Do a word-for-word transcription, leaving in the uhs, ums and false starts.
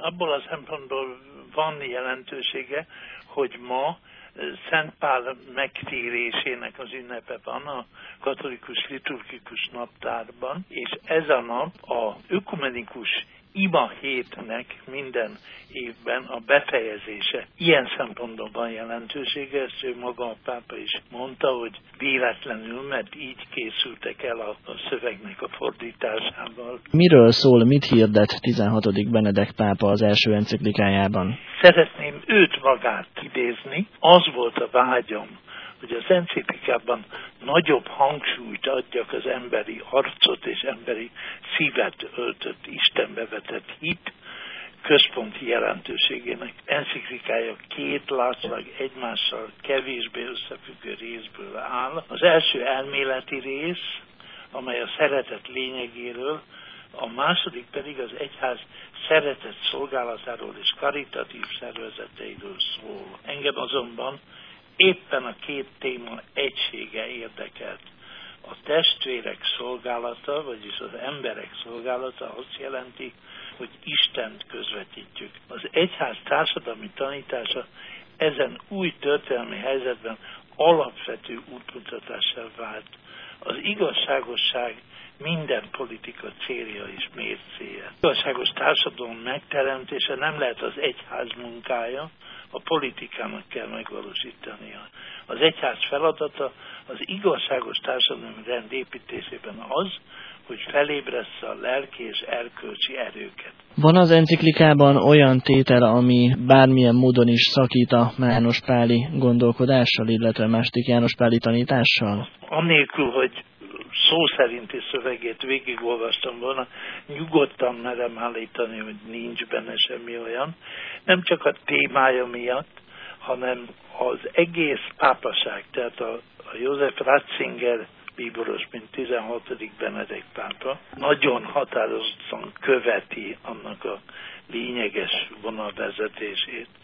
abból a szempontból van jelentősége, hogy ma Szent Pál megtérésének az ünnepe van a katolikus liturgikus naptárban, és ez a nap a ökumenikus ima hétnek minden évben a befejezése. Ilyen szempontból van jelentősége, ezt ő maga a pápa is mondta, hogy véletlenül, mert így készültek el a, a szövegnek a fordításával. Miről szól, mit hirdet tizenhatodik Benedek pápa az első enciklikájában? Szeretném őt magát idézni. Az volt a vágyam, hogy az enciklikában nagyobb hangsúlyt adjak az emberi arcot és emberi szívet öltött, Istenbe vetett hit központi jelentőségének. Enciklikája két látszólag egymással kevésbé összefüggő részből áll. Az első elméleti rész, amely a szeretet lényegéről, a második pedig az egyház szeretett szolgálatáról és karitatív szervezeteiről szól. Engem azonban éppen a két téma egysége érdekelt. A testvérek szolgálata, vagyis az emberek szolgálata azt jelenti, hogy Istent közvetítjük. Az egyház társadalmi tanítása ezen új történelmi helyzetben alapvető útmutatással vált. Az igazságosság minden politika célja és mércéje. Az igazságos társadalom megteremtése nem lehet az egyház munkája, a politikának kell megvalósítania. Az egyház feladata az igazságos társadalmi rend építésében az, hogy felébressze a lelki és erkölcsi erőket. Van az enciklikában olyan tétel, ami bármilyen módon is szakít a János Páli gondolkodással, illetve második János Páli tanítással? Annélkül, hogy szó szerinti szövegét végigolvastam volna, nyugodtan merem állítani, hogy nincs benne semmi olyan. Nem csak a témája miatt, hanem az egész pápaság, tehát a, a József Ratzinger bíboros, mint tizenhatodik Benedek pápa, nagyon határozottan követi annak a lényeges vonalvezetését.